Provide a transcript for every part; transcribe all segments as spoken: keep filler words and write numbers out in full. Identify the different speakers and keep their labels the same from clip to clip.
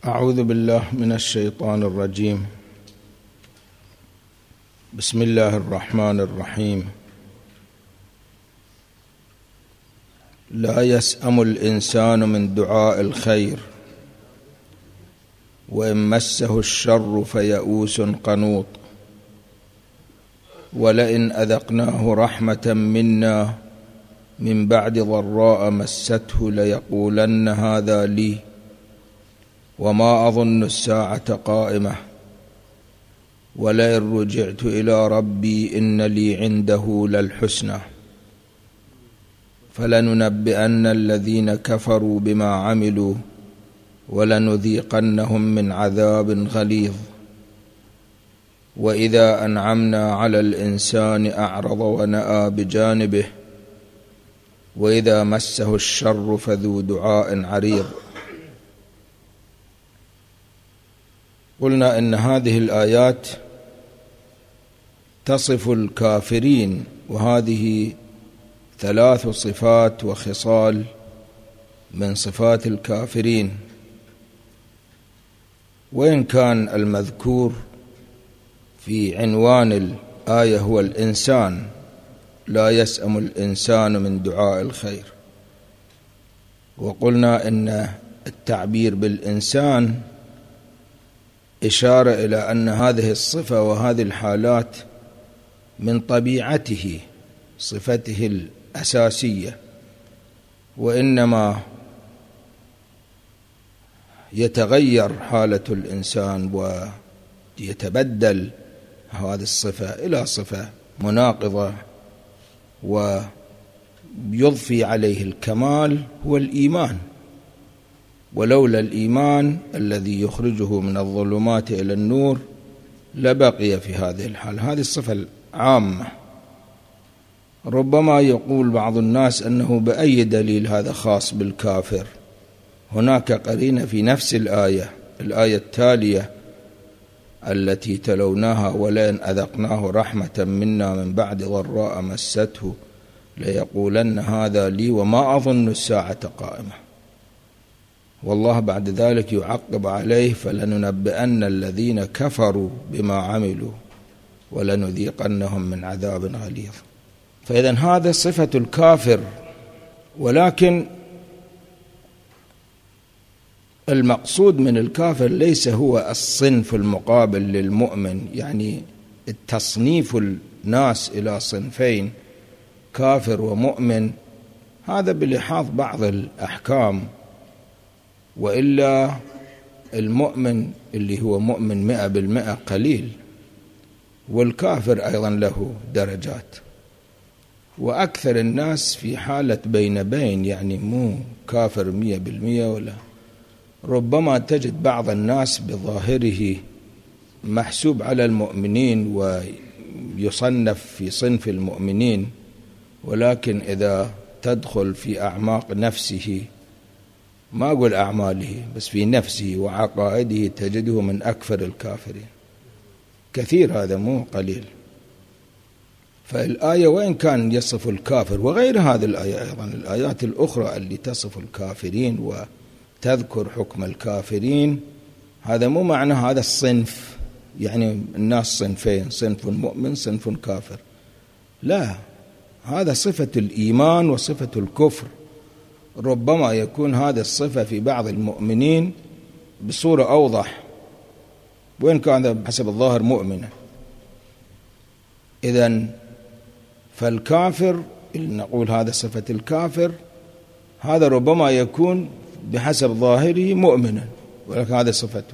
Speaker 1: أعوذ بالله من الشيطان الرجيم. بسم الله الرحمن الرحيم. لا يسأم الإنسان من دعاء الخير وإن مسه الشر فيئوس قنوط ولئن أذقناه رحمة منا من بعد ضراء مسته ليقولن هذا لي وما أظن الساعة قائمة ولئن رجعت إلى ربي إن لي عنده للحسنى فلننبئن الذين كفروا بما عملوا ولنذيقنهم من عذاب غليظ. وإذا أنعمنا على الإنسان أعرض ونأى بجانبه وإذا مسه الشر فذو دعاء عريض. قلنا إن هذه الآيات تصف الكافرين، وهذه ثلاث صفات وخصال من صفات الكافرين، وإن كان المذكور في عنوان الآية هو الإنسان، لا يسأم الإنسان من دعاء الخير. وقلنا إن التعبير بالإنسان إشارة إلى أن هذه الصفة وهذه الحالات من طبيعته، صفته الأساسية، وإنما يتغير حالة الإنسان ويتبدل هذه الصفة إلى صفة مناقضة، ويضفي عليه الكمال هو الإيمان، ولولا الإيمان الذي يخرجه من الظلمات إلى النور لبقي في هذه الحال. هذه الصفة العامة. ربما يقول بعض الناس أنه بأي دليل هذا خاص بالكافر؟ هناك قرينة في نفس الآية الآية التالية التي تلوناها: ولئن أذقناه رحمة منا من بعد ضراء مسته ليقولن هذا لي وما أظن الساعة قائمة. والله بعد ذلك يعقب عليه: فلننبئن الذين كفروا بما عملوا ولنذيقنهم من عذاب غليظ. فإذا هذا صفة الكافر، ولكن المقصود من الكافر ليس هو الصنف المقابل للمؤمن، يعني التصنيف الناس إلى صنفين كافر ومؤمن، هذا بلحاظ بعض الأحكام، وإلا المؤمن اللي هو مؤمن مئة بالمئة قليل، والكافر أيضا له درجات، وأكثر الناس في حالة بين بين، يعني مو كافر مئة بالمئة، ولا ربما تجد بعض الناس بظاهره محسوب على المؤمنين ويصنف في صنف المؤمنين، ولكن إذا تدخل في أعماق نفسه، ما أقول أعماله بس في نفسه وعقائده، تجده من أكثر الكافرين. كثير، هذا مو قليل. فالآية وإن كان يصف الكافر، وغير هذه الآية أيضا الآيات الأخرى اللي تصف الكافرين وتذكر حكم الكافرين، هذا مو معنى هذا الصنف، يعني الناس صنفين، صنف مؤمن صنف كافر، لا، هذا صفة الإيمان وصفة الكفر. ربما يكون هذه الصفة في بعض المؤمنين بصورة أوضح، وإن كان حسب الظاهر مؤمنا. إذن فالكافر اللي نقول هذا صفة الكافر، هذا ربما يكون بحسب ظاهره مؤمنا، ولكن هذا صفته.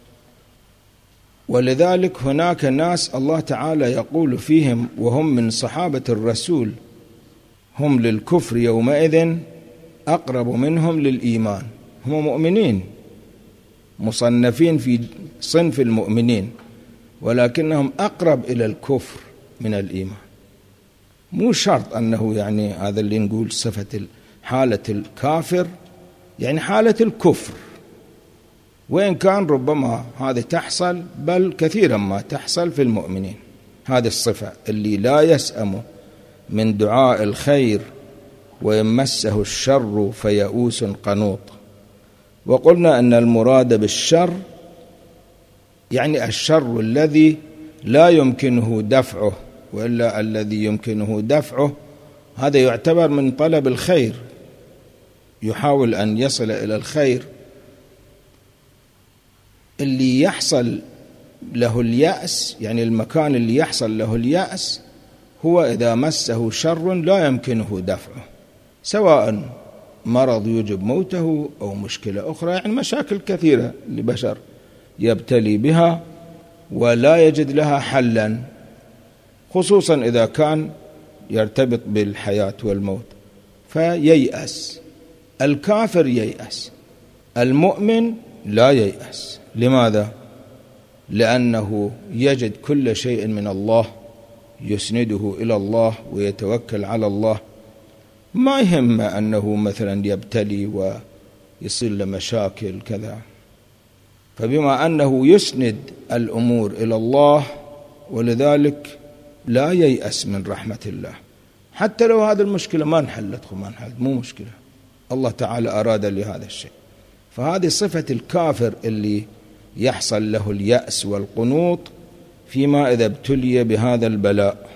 Speaker 1: ولذلك هناك ناس الله تعالى يقول فيهم وهم من صحابة الرسول: هم للكفر يومئذ أقرب منهم للإيمان. هم مؤمنين مصنفين في صنف المؤمنين، ولكنهم أقرب إلى الكفر من الإيمان. مو شرط أنه يعني هذا اللي نقول صفة حالة الكافر يعني حالة الكفر، وإن كان ربما هذه تحصل، بل كثيرا ما تحصل في المؤمنين. هذه الصفة اللي لا يسأم من دعاء الخير وإن مسه الشر فيئوس قنوط. وقلنا أن المراد بالشر يعني الشر الذي لا يمكنه دفعه، وإلا الذي يمكنه دفعه هذا يعتبر من طلب الخير، يحاول أن يصل إلى الخير. اللي يحصل له اليأس، يعني المكان اللي يحصل له اليأس هو إذا مسه شر لا يمكنه دفعه، سواء مرض يوجب موته أو مشكلة أخرى، يعني مشاكل كثيرة لبشر يبتلي بها ولا يجد لها حلا، خصوصا إذا كان يرتبط بالحياة والموت، فييأس. الكافر ييأس، المؤمن لا ييأس. لماذا؟ لأنه يجد كل شيء من الله، يسنده إلى الله ويتوكل على الله، ما يهم أنه مثلا يبتلي ويصير له مشاكل كذا. فبما أنه يسند الأمور إلى الله، ولذلك لا ييأس من رحمة الله، حتى لو هذه المشكلة ما انحلت ما انحلت مو مشكلة، الله تعالى أراد لهذا الشيء. فهذه صفة الكافر اللي يحصل له اليأس والقنوط فيما إذا ابتلي بهذا البلاء.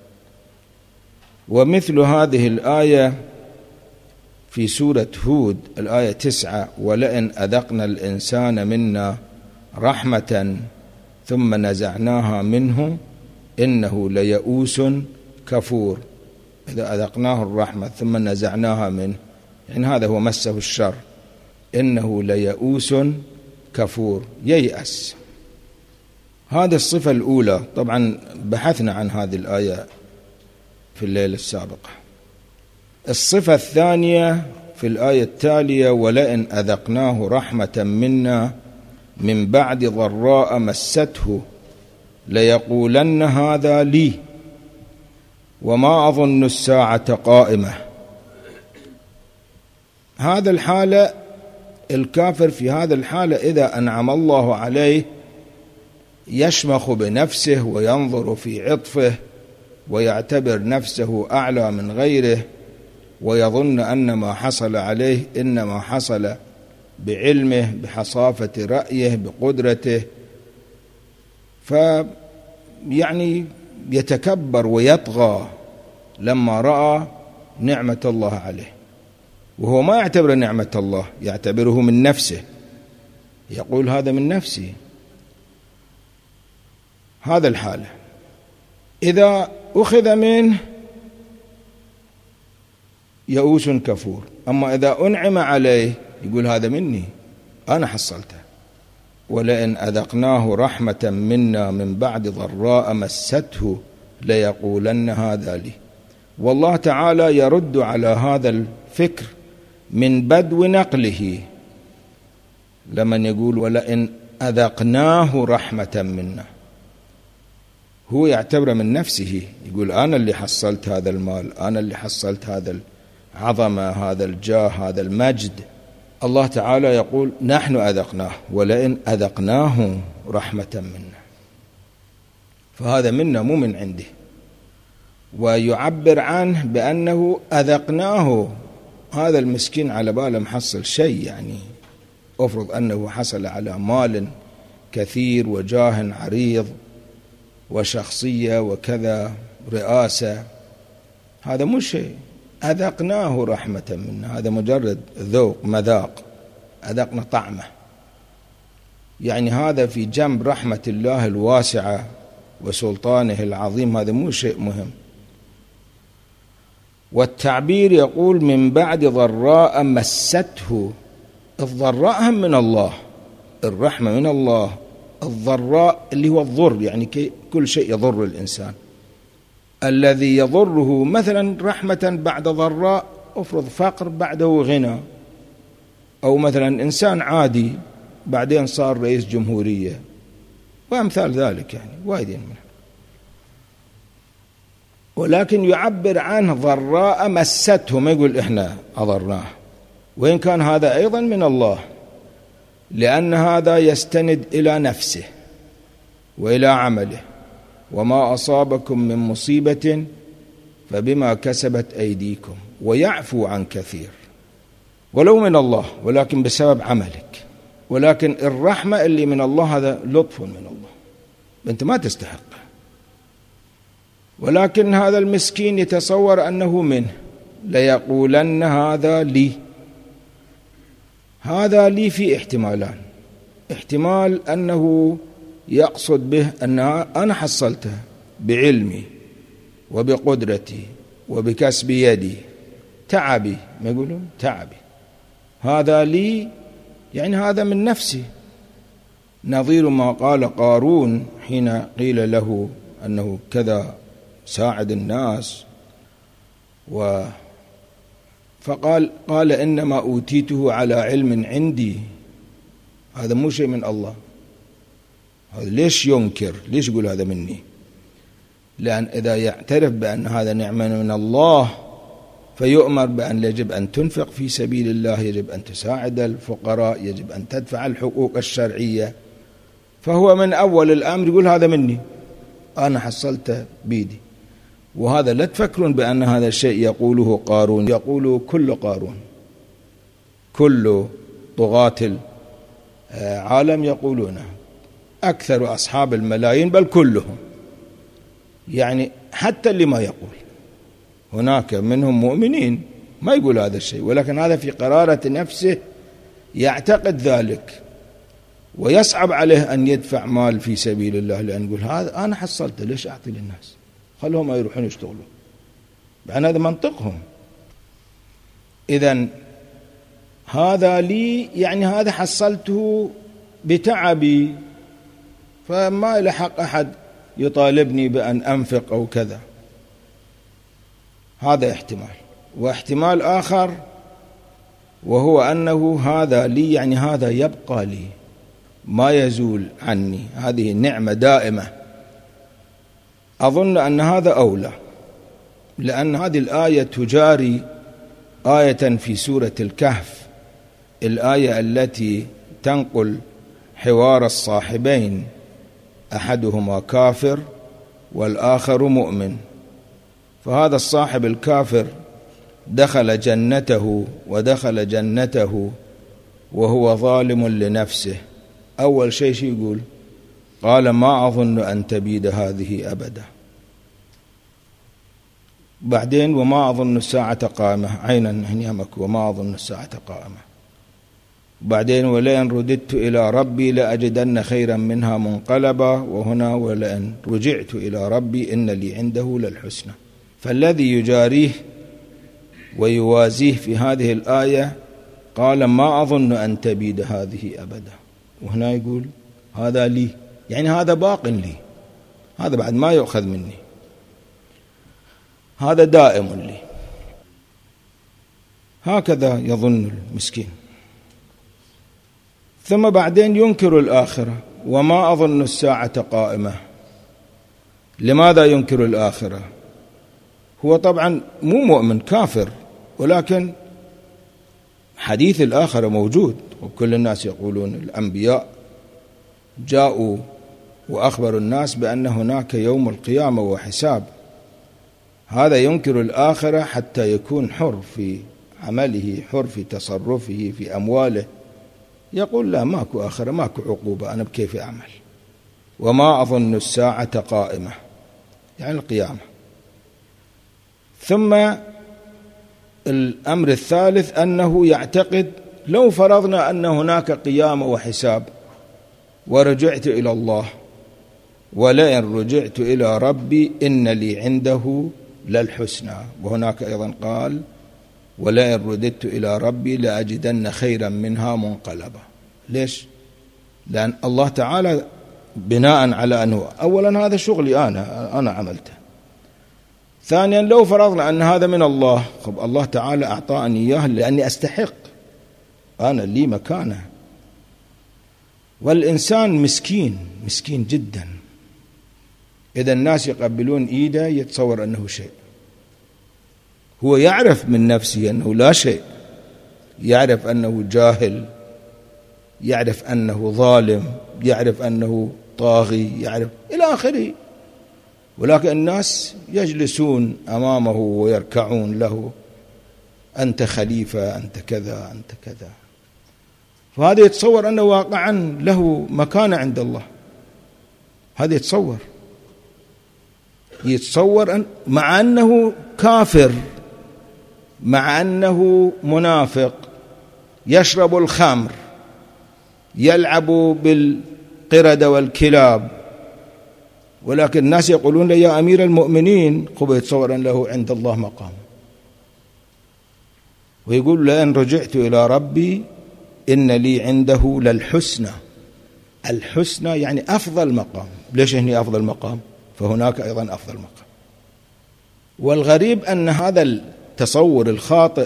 Speaker 1: ومثل هذه الآية في سورة هود الآية تسعة: ولئن أذقنا الإنسان منا رحمة ثم نزعناها منه إنه ليئوس كفور. إذا أذقناه الرحمة ثم نزعناها منه، يعني هذا هو مسه الشر، إنه ليئوس كفور، ييأس. هذه الصفة الأولى. طبعا بحثنا عن هذه الآية في الليلة السابقة. الصفة الثانية في الآية التالية: ولئن أذقناه رحمة منا من بعد ضراء مسته ليقولن هذا لي وما أظن الساعة قائمة. هذا الحالة، الكافر في هذا الحالة إذا أنعم الله عليه يشمخ بنفسه وينظر في عطفه ويعتبر نفسه أعلى من غيره، ويظن أن ما حصل عليه إنما حصل بعلمه، بحصافة رأيه، بقدرته، فيعني يتكبر ويطغى لما رأى نعمة الله عليه، وهو ما يعتبر نعمة الله، يعتبره من نفسه، يقول هذا من نفسي. هذا الحالة. إذا أخذ منه يئوس كفور. أما إذا أنعم عليه يقول هذا مني، أنا حصلته. ولئن أذقناه رحمة منا من بعد ضراء مسته ليقولن هذا لي. والله تعالى يرد على هذا الفكر من بدو نقله، لمن يقول ولئن أذقناه رحمة منا، هو يعتبر من نفسه، يقول أنا اللي حصلت هذا المال، أنا اللي حصلت هذا العظمة، هذا الجاه، هذا المجد. الله تعالى يقول نحن أذقناه، ولئن أذقناه رحمة منا، فهذا منا مو من عنده. ويعبر عنه بأنه أذقناه، هذا المسكين على باله محصل شيء، يعني أفرض أنه حصل على مال كثير وجاه عريض وشخصية وكذا رئاسة، هذا مو شيء. أذقناه رحمة منا، هذا مجرد ذوق، مذاق، أذقنا طعمه، يعني هذا في جنب رحمة الله الواسعة وسلطانه العظيم، هذا مو شيء مهم. والتعبير يقول من بعد ضراء مسته، الضراء هم من الله، الرحمة من الله، الضراء اللي هو الضر، يعني كل شيء يضر الإنسان، الذي يضره مثلا رحمة بعد ضراء، أفرض فقر بعده غنى، أو مثلا إنسان عادي بعدين صار رئيس جمهورية، وأمثال ذلك، يعني وايدين منه. ولكن يعبر عنه ضراء مسته، ما يقول إحنا أضرناه، وإن كان هذا أيضا من الله، لأن هذا يستند إلى نفسه وإلى عمله. وما أصابكم من مصيبة فبما كسبت أيديكم ويعفو عن كثير. ولو من الله، ولكن بسبب عملك. ولكن الرحمة اللي من الله هذا لطف من الله، أنت ما تستحقه، ولكن هذا المسكين يتصور أنه منه، ليقولن هذا لي. هذا لي في احتمالان: احتمال أنه يقصد به أن أنا حصلته بعلمي وبقدرتي وبكسب يدي، تعبي، ما يقولون تعبي، هذا لي يعني هذا من نفسي. نظير ما قال قارون حين قيل له أنه كذا ساعد الناس، و فقال قال إنما أوتيته على علم عندي. هذا مو شيء من الله، هذا ليش ينكر؟ ليش يقول هذا مني؟ لأن إذا يعترف بأن هذا نعمة من الله فيؤمر بأن يجب أن تنفق في سبيل الله، يجب أن تساعد الفقراء، يجب أن تدفع الحقوق الشرعية. فهو من أول الأمر يقول هذا مني، أنا حصلته بيدي. وهذا لا تفكرون بأن هذا الشيء يقوله قارون، يقوله كل قارون، كل طغاة العالم يقولونه، أكثر أصحاب الملايين بل كلهم، يعني حتى اللي ما يقول، هناك منهم مؤمنين ما يقول هذا الشيء، ولكن هذا في قرارة نفسه يعتقد ذلك، ويصعب عليه أن يدفع مال في سبيل الله، لأن يقول هذا أنا حصلته ليش أعطي للناس، خلهم يروحون يشتغلون، يعني هذا منطقهم. إذن هذا لي يعني هذا حصلته بتعبي، فما لحق أحد يطالبني بأن أنفق أو كذا. هذا احتمال. واحتمال آخر وهو أنه هذا لي يعني هذا يبقى لي، ما يزول عني، هذه نعمة دائمة. أظن أن هذا أولى، لأن هذه الآية تجاري آية في سورة الكهف، الآية التي تنقل حوار الصاحبين، أحدهما كافر والآخر مؤمن. فهذا الصاحب الكافر دخل جنته ودخل جنته وهو ظالم لنفسه. أول شيء شو يقول؟ قال ما أظن أن تبيد هذه أبدا. بعدين وما أظن الساعة قائمة، عينا هنيامك، وما أظن الساعة قائمة. بعدين ولئن رددت إلى ربي لأجدن خيرا منها منقلبا، وهنا ولئن رجعت إلى ربي إن لي عنده للحسنى. فالذي يجاريه ويوازيه في هذه الآية قال ما أظن أن تبيد هذه أبدا، وهنا يقول هذا لي، يعني هذا باق لي، هذا بعد ما يؤخذ مني، هذا دائم لي. هكذا يظن المسكين. ثم بعدين ينكر الآخرة، وما أظن الساعة قائمة. لماذا ينكر الآخرة؟ هو طبعا مو مؤمن، كافر، ولكن حديث الآخرة موجود، وكل الناس يقولون الأنبياء جاءوا وأخبروا الناس بأن هناك يوم القيامة وحساب. هذا ينكر الآخرة حتى يكون حر في عمله، حر في تصرفه في أمواله، يقول لا ماكو آخرة، ماكو عقوبة، أنا بكيف أعمل. وما أظن الساعة قائمة يعني القيامة. ثم الأمر الثالث أنه يعتقد لو فرضنا أن هناك قيامة وحساب ورجعت إلى الله، ولئن رجعت إلى ربي إن لي عنده للحسنى. وهناك أيضا قال ولئن رددت إلى ربي لأجدن خيرا منها منقلبا. ليش؟ لأن الله تعالى بناء على أنه أولا هذا شغلي أنا أنا عملته، ثانيا لو فرضنا أن هذا من الله، خب الله تعالى أعطاني إياه لأني أستحق، أنا لي مكانه. والإنسان مسكين مسكين جدا، إذا الناس يقبلون إيده يتصور أنه شيء، هو يعرف من نفسه أنه لا شيء، يعرف أنه جاهل، يعرف أنه ظالم، يعرف أنه طاغي، يعرف إلى آخره، ولكن الناس يجلسون أمامه ويركعون له أنت خليفة، أنت كذا، أنت كذا. فهذا يتصور أنه واقعا له مكانة عند الله. هذا يتصور يتصور أن مع أنه كافر، مع أنه منافق، يشرب الخمر، يلعب بالقردة والكلاب، ولكن الناس يقولون له يا أمير المؤمنين، قبل يتصور أن له عند الله مقام، ويقول لئن رجعت إلى ربي إن لي عنده للحسنى. الحسنى يعني أفضل مقام. ليش هنا أفضل مقام؟ فهناك أيضا أفضل مقام. والغريب أن هذا التصور الخاطئ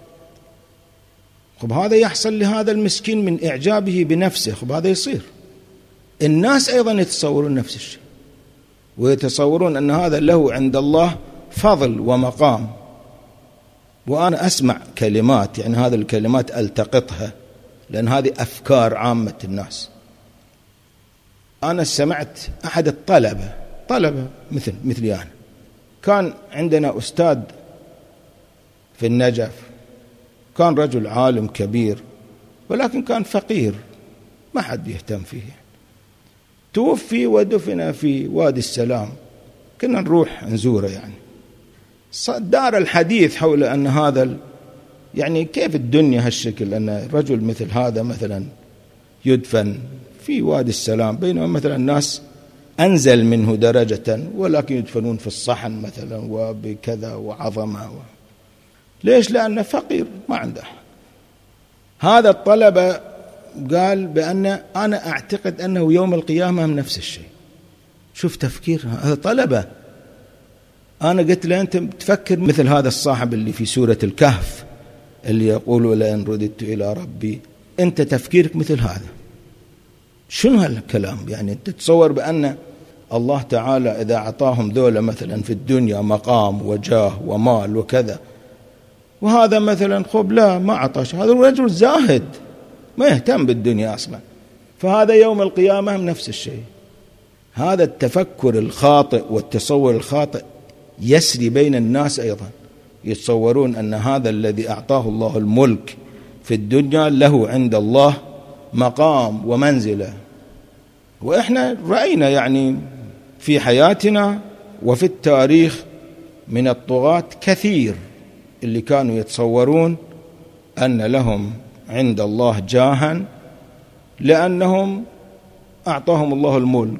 Speaker 1: خب هذا يحصل لهذا المسكين من إعجابه بنفسه. خب هذا يصير الناس أيضا يتصورون نفس الشيء، ويتصورون أن هذا له عند الله فضل ومقام. وأنا أسمع كلمات، يعني هذه الكلمات ألتقطها لأن هذه أفكار عامة الناس. أنا سمعت أحد الطلبة طلبة مثل مثلي أنا، كان عندنا أستاذ في النجف، كان رجل عالم كبير ولكن كان فقير، ما حد يهتم فيه. توفي ودفن في وادي السلام، كنا نروح نزوره. يعني دار الحديث حول أن هذا يعني كيف الدنيا هالشكل، أن رجل مثل هذا مثلا يدفن في وادي السلام، بينما مثلا الناس أنزل منه درجة ولكن يدفنون في الصحن مثلا وبكذا وعظمة و... ليش؟ لأنه فقير ما عنده. هذا الطلبة قال بأن أنا أعتقد أنه يوم القيامة من نفس الشيء. شوف تفكير هذا طلبة. أنا قلت له أنت تفكر مثل هذا الصاحب اللي في سورة الكهف اللي يقول لئن رددت إلى ربي، أنت تفكيرك مثل هذا. شنو هالكلام؟ يعني أنت تتصور بأن الله تعالى إذا أعطاهم ذولا مثلا في الدنيا مقام وجاه ومال وكذا، وهذا مثلا خب لا ما أعطاش، هذا الرجل زاهد ما يهتم بالدنيا أصلا، فهذا يوم القيامة نفس الشيء. هذا التفكر الخاطئ والتصور الخاطئ يسري بين الناس أيضا، يتصورون أن هذا الذي أعطاه الله الملك في الدنيا له عند الله مقام ومنزلة. وإحنا رأينا يعني في حياتنا وفي التاريخ من الطغاة كثير اللي كانوا يتصورون أن لهم عند الله جاها لأنهم أعطاهم الله الملك.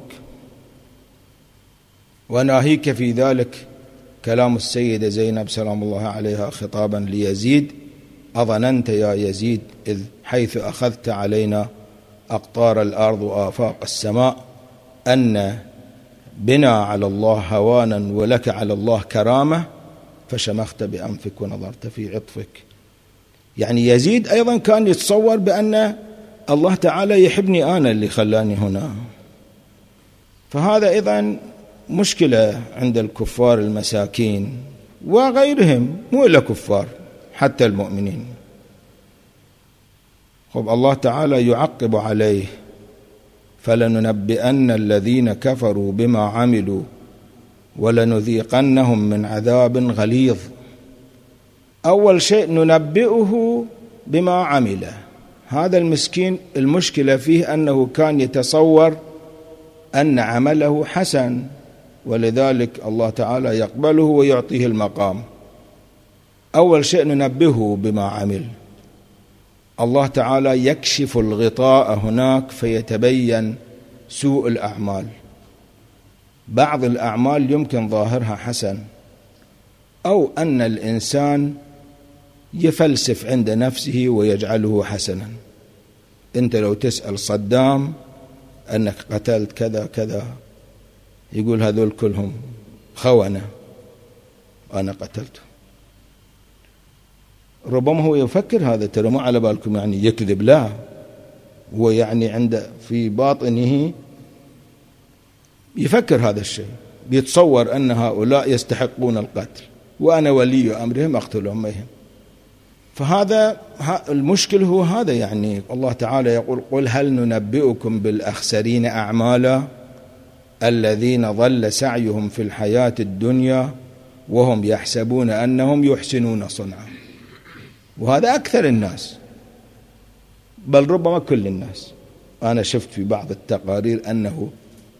Speaker 1: وناهيك في ذلك كلام السيدة زينب سلام الله عليها خطابا ليزيد: أظننت يا يزيد إذ حيث أخذت علينا أقطار الأرض وآفاق السماء أن بنا على الله هوانا ولك على الله كرامة، فشمخت بأنفك ونظرت في عطفك. يعني يزيد أيضا كان يتصور بأن الله تعالى يحبني أنا اللي خلاني هنا. فهذا أيضا مشكلة عند الكفار المساكين وغيرهم، مو إلا كفار حتى المؤمنين. خب الله تعالى يعقب عليه: فلننبئن الذين كفروا بما عملوا ولنذيقنهم من عذاب غليظ. أول شيء ننبئه بما عمل. هذا المسكين المشكلة فيه أنه كان يتصور أن عمله حسن، ولذلك الله تعالى يقبله ويعطيه المقام. أول شيء ننبهه بما عمل. الله تعالى يكشف الغطاء هناك فيتبين سوء الأعمال. بعض الأعمال يمكن ظاهرها حسن، أو أن الإنسان يفلسف عند نفسه ويجعله حسنا. أنت لو تسأل صدام أنك قتلت كذا كذا، يقول هذول كلهم خونة أنا قتلته. ربما هو يفكر هذا، ترى ما على بالكم يعني يكذب، لا، هو يعني عند في باطنه يفكر هذا الشيء، يتصور أن هؤلاء يستحقون القتل وأنا ولي أمرهم أقتلهم بهم. فهذا المشكل هو هذا. يعني الله تعالى يقول: قل هل ننبئكم بالأخسرين أعمالا الذين ضل سعيهم في الحياة الدنيا وهم يحسبون أنهم يحسنون صنعا. وهذا أكثر الناس، بل ربما كل الناس. أنا شفت في بعض التقارير أنه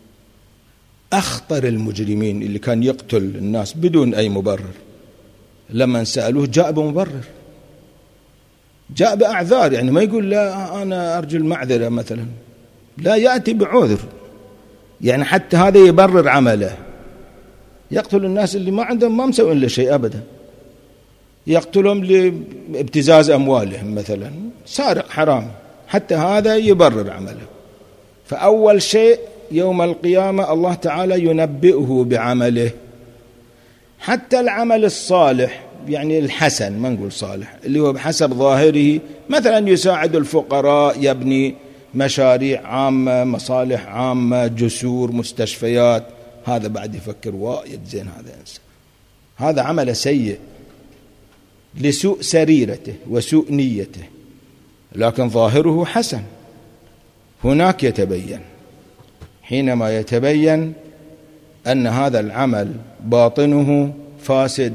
Speaker 1: أخطر المجرمين اللي كان يقتل الناس بدون أي مبرر، لما سألوه جاء بمبرر، جاء بأعذار، يعني ما يقول لا أنا أرجو المعذرة مثلا، لا، يأتي بعذر، يعني حتى هذا يبرر عمله. يقتل الناس اللي ما عندهم، ما مسوين له شيء أبدا، يقتلهم لابتزاز أموالهم مثلا، سارق حرام، حتى هذا يبرر عمله. فأول شيء يوم القيامة الله تعالى ينبئه بعمله، حتى العمل الصالح يعني الحسن، ما نقول صالح، اللي هو بحسب ظاهره، مثلا يساعد الفقراء، يبني مشاريع عامة، مصالح عامة، جسور، مستشفيات، هذا بعد يفكر وايد زين هذا إنسان، هذا عمل سيء لسوء سريرته وسوء نيته، لكن ظاهره حسن. هناك يتبين، حينما يتبين أن هذا العمل باطنه فاسد،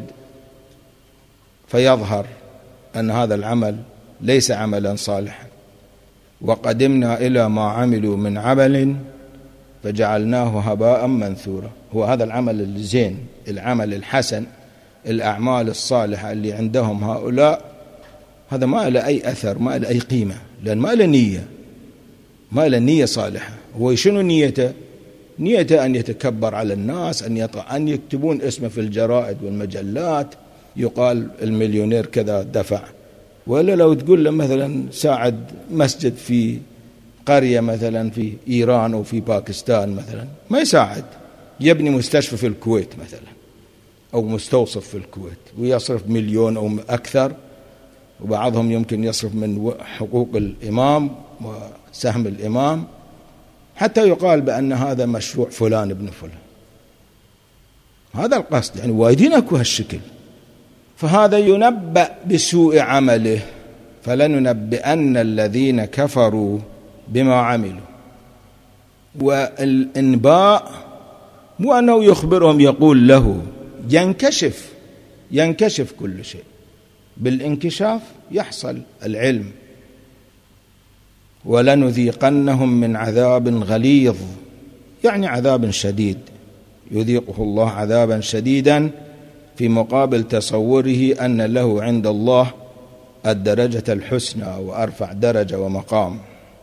Speaker 1: فيظهر أن هذا العمل ليس عملا صالحا. وقدمنا إلى ما عملوا من عمل فجعلناه هباء منثورا. هو هذا العمل الزين، العمل الحسن، الأعمال الصالحة اللي عندهم هؤلاء، هذا ما له أي أثر، ما له أي قيمة، لأن ما له نية، ما له نية صالحة. هو شنو نيته؟ نيته أن يتكبر على الناس، أن يطع، أن يكتبون اسمه في الجرائد والمجلات، يقال المليونير كذا دفع. ولا لو تقول له مثلا ساعد مسجد في قرية مثلا في إيران أو في باكستان مثلا، ما يساعد، يبني مستشفى في الكويت مثلا أو مستوصف في الكويت ويصرف مليون أو أكثر، وبعضهم يمكن يصرف من حقوق الإمام وسهم الإمام حتى يقال بأن هذا مشروع فلان ابن فلان. هذا القصد، يعني وايدين أكو هالشكل. فهذا ينبأ بسوء عمله، فلننبئن الذين كفروا بما عملوا. والإنباء مو أنه يخبرهم يقول له، ينكشف، ينكشف كل شيء، بالانكشاف يحصل العلم. ولنذيقنهم من عذاب غليظ، يعني عذاب شديد، يذيقه الله عذابا شديدا في مقابل تصوره أن له عند الله الدرجة الحسنى وأرفع درجة ومقام.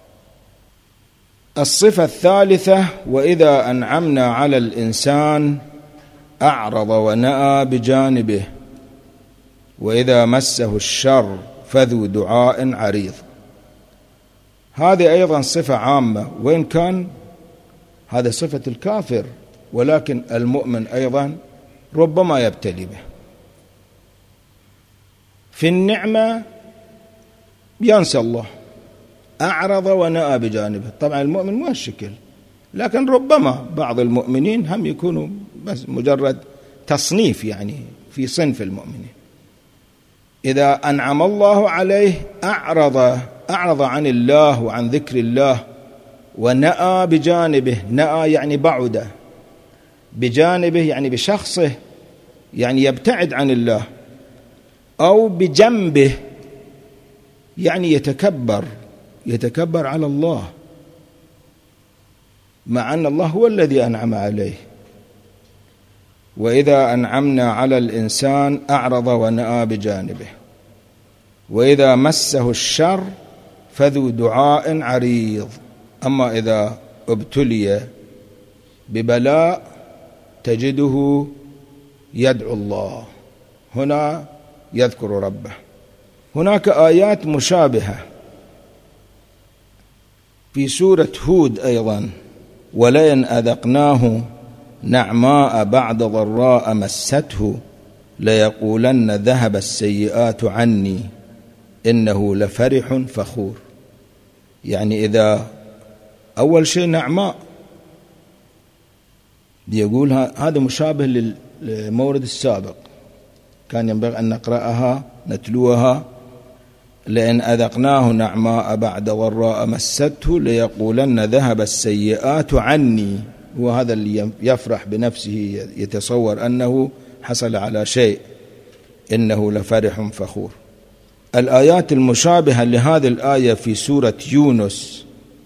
Speaker 1: الصفة الثالثة: وإذا أنعمنا على الإنسان أعرض ونأى بجانبه وإذا مسه الشر فذو دعاء عريض. هذه أيضا صفة عامة، وإن كان هذا صفة الكافر، ولكن المؤمن أيضا ربما يبتلي به. في النعمة ينسى الله، أعرض ونأى بجانبه. طبعا المؤمن مو هالشكل، لكن ربما بعض المؤمنين هم يكونوا بس مجرد تصنيف، يعني في صنف المؤمنين. إذا أنعم الله عليه أعرض أعرض عن الله وعن ذكر الله، ونأى بجانبه، نأى يعني بعد، بجانبه يعني بشخصه، يعني يبتعد عن الله، أو بجنبه يعني يتكبر، يتكبر على الله، مع أن الله هو الذي أنعم عليه. وإذا أنعمنا على الإنسان أعرض ونأى بجانبه وإذا مسه الشر فذو دعاء عريض. أما إذا ابتلي ببلاء تجده يدعو الله، هنا يذكر ربه. هناك آيات مشابهة في سورة هود أيضا: ولئن أذقناه نعماء بعد ضراء مسته ليقولن ذهب السيئات عني إنه لفرح فخور. يعني إذا أول شيء نعماء، يقول هذا مشابه للمورد السابق، كان ينبغي أن نقرأها نتلوها: لئن أذقناه نعماء بعد ضراء مسته ليقولن ذهب السيئات عني. وهذا اللي يفرح بنفسه، يتصور أنه حصل على شيء، إنه لفرح فخور. الآيات المشابهة لهذه الآية في سورة يونس: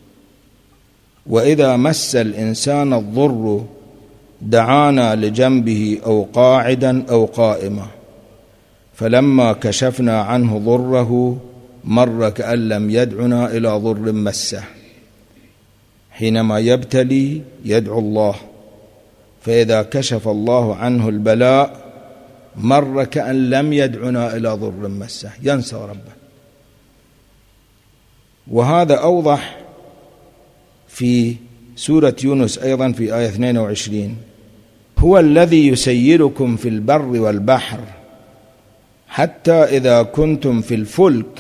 Speaker 1: وإذا مس الإنسان الضر دعانا لجنبه أو قاعدا أو قائما فلما كشفنا عنه ضره مر كأن لم يدعنا إلى ضر مسه. حينما يبتلي يدعو الله، فإذا كشف الله عنه البلاء مر كأن لم يدعنا إلى ضر مسه، ينسى ربه. وهذا أوضح في سورة يونس أيضا في آية اثنين وعشرين: هو الذي يسيركم في البر والبحر حتى إذا كنتم في الفلك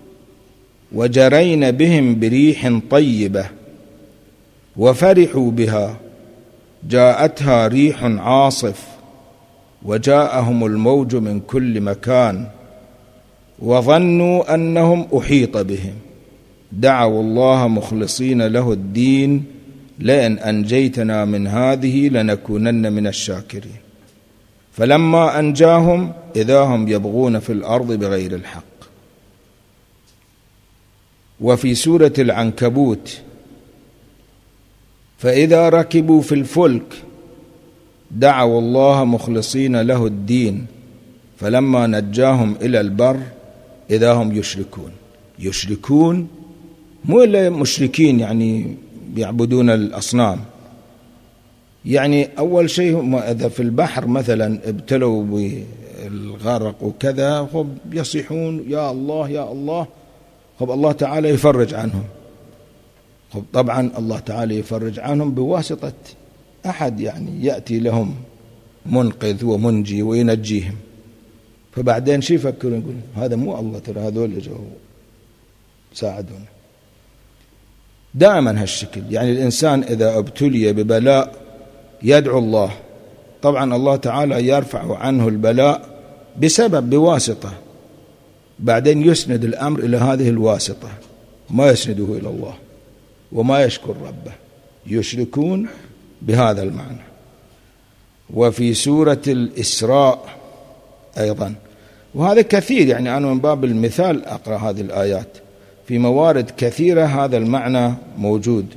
Speaker 1: وجرين بهم بريح طيبة وفرحوا بها جاءتها ريح عاصف وجاءهم الموج من كل مكان وظنوا أنهم أحيط بهم دعوا الله مخلصين له الدين لئن أنجيتنا من هذه لنكونن من الشاكرين فلما أنجاهم إذا هم يبغون في الأرض بغير الحق. وفي سورة العنكبوت: فإذا ركبوا في الفلك دعوا الله مخلصين له الدين فلما نجاهم إلى البر إذا هم يشركون. يشركون مو إلا مشركين يعني يعبدون الأصنام. يعني أول شيء إذا في البحر مثلا ابتلوا بالغرق وكذا خب يصيحون يا الله يا الله، خب الله تعالى يفرج عنهم. خب طبعا الله تعالى يفرج عنهم بواسطة أحد يعني يأتي لهم منقذ ومنجي وينجيهم. فبعدين شي يفكرون يقول هذا مو الله، ترى هذول اللي جو ساعدونا. دائما هالشكل، يعني الإنسان إذا ابتلي ببلاء يدعو الله، طبعا الله تعالى يرفع عنه البلاء بسبب بواسطة، بعدين يسند الأمر إلى هذه الواسطة، ما يسنده إلى الله وما يشكر ربه. يشركون بهذا المعنى. وفي سورة الإسراء أيضا، وهذا كثير، يعني أنا من باب المثال أقرأ هذه الآيات، في موارد كثيرة هذا المعنى موجود: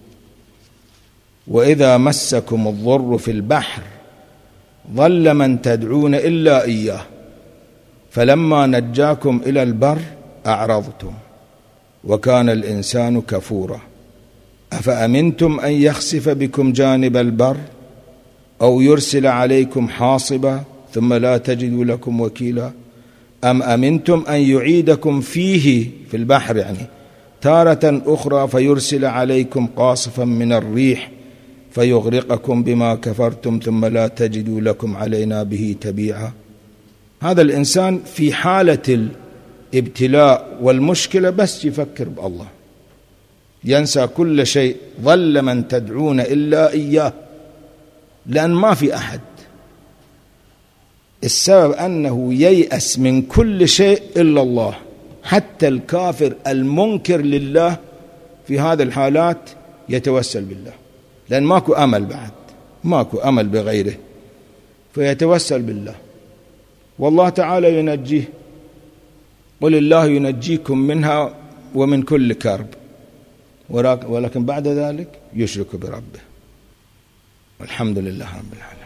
Speaker 1: وإذا مسكم الضر في البحر ضل من تدعون إلا إياه فلما نجاكم إلى البر أعرضتم وكان الإنسان كفورا أفأمنتم أن يخسف بكم جانب البر أو يرسل عليكم حاصبا ثم لا تجدوا لكم وكيلا أم أمنتم أن يعيدكم فيه في البحر يعني تارة أخرى فيرسل عليكم قاصفا من الريح فيغرقكم بما كفرتم ثم لا تجدوا لكم علينا به تبيعا. هذا الإنسان في حالة الابتلاء والمشكلة بس يفكر بالله، ينسى كل شيء. ظل من تدعون إلا إياه، لأن ما في أحد. السبب أنه ييأس من كل شيء إلا الله. حتى الكافر المنكر لله في هذه الحالات يتوسل بالله، لأن ماكو أمل بعد، ماكو أمل بغيره، فيتوسل بالله والله تعالى ينجيه. قل الله ينجيكم منها ومن كل كرب، ولكن بعد ذلك يشرك بربه. والحمد لله رب العالمين.